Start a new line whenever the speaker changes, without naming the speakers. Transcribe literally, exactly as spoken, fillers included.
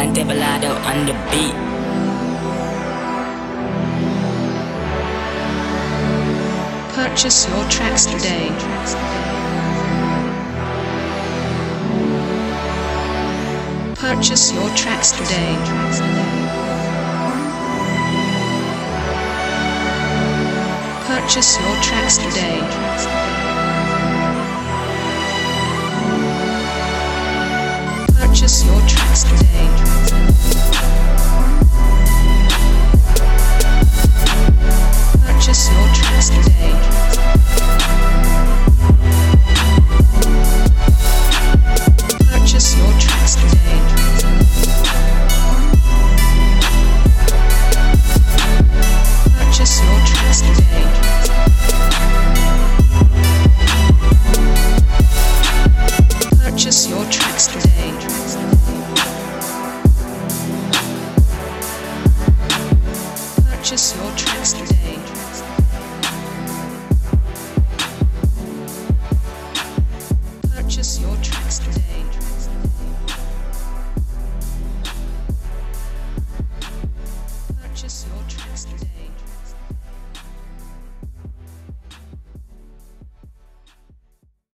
and Devolado on the beat.
Purchase your tracks today. Purchase your tracks today. Purchase your tracks today. Purchase your tracks today. Purchase your tracks today. Purchase your tracks today. Purchase your tracks today. Purchase your tracks today. Purchase your tracks today. Purchase your tracks today. Purchase your tracks today.